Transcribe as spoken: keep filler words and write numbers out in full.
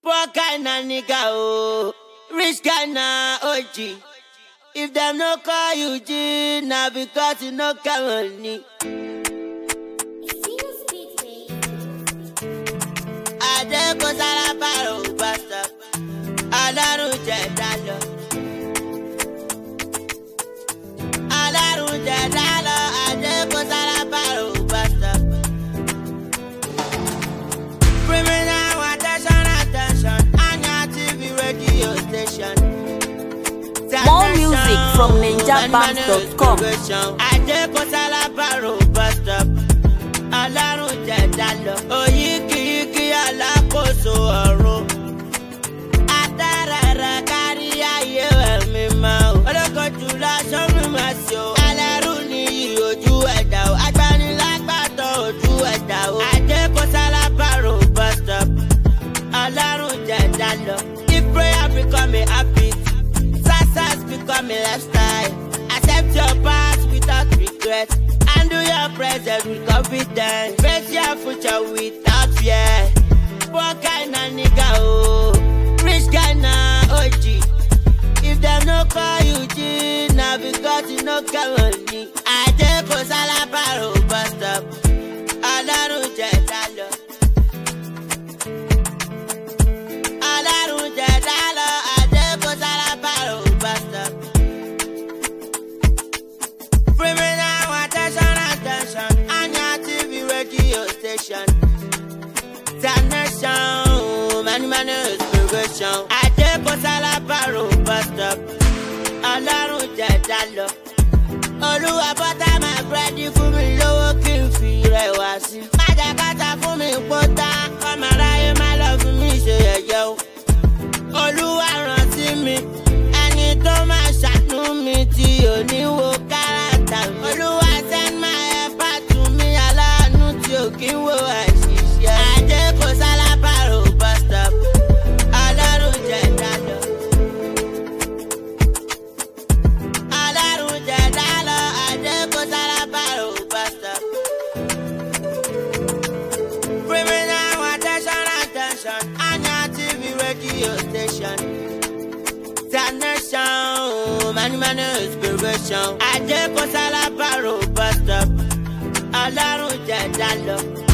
Poor kind of nigga, oh. Rich guy na O G. If them no call you G, now because you no come money. Ade ko sala paro basta. Alaru je dalo. Alaru je dalo. Ade ko sala paro basta. Criminal attention, attention. Anya T V radio station. More music from ninja bands dot com. Ade ko sala paro basta. Alaru je dalo. Oyiki yiki alakoso ọ̀run. Atarara kárí ayé ẹ̀mí máa o. Olókojú lásán mi máa ṣe o. Ẹlẹ́rú ni ojú ẹ̀dá o. Agbanilágbàtọ̀ ojú ẹ̀dá o. Adé kò sálábàrò bus stop. Ọlọ́run jẹ̀dá lọ. If prayer become a habit, success become a lifestyle. Accept your past without regret. Handle your present with confidence. Face your future without fear. Poor kind of nigga, oh. Rich guy na O G. If them no call you G, now because you no come money. I take a salabaro bus stop. Alaru je dalo. Alaru je dalo. I take a salabaro bus stop. Criminal attention, attention. Anya T V radio station. Nation, many many inspiration. I take a salabaro bus stop. Ọlọ́run jẹ́ dalo. Olúwa bọ́tà máa búrẹ́dì fún mi lówó kí n fi rẹ̀ wá sí. Má jẹ́ kátà fún mi pọ́tà. Ọmọ aráyé má lọ fún mi ṣe yẹ̀yẹ́ o. Olúwa rántí mi. Ẹni tó máa ṣàánú mi tí ò ní wo káràtà mi. Olúwa send my helper to me. Aláàánú tí ò kí ń wo àṣìṣe. Adé kò sálábàrò bus stop. Ọlọ́run jẹ́ dalo. Ọlọ́run jẹ́ dalo. Adé kò sálábàrò bus stop. Criminal attention, attention. Anya T V radio station. Nation, many many inspiration. Adé kò sálábàrò bus stop. Ọlọ́run jẹ́ dalo.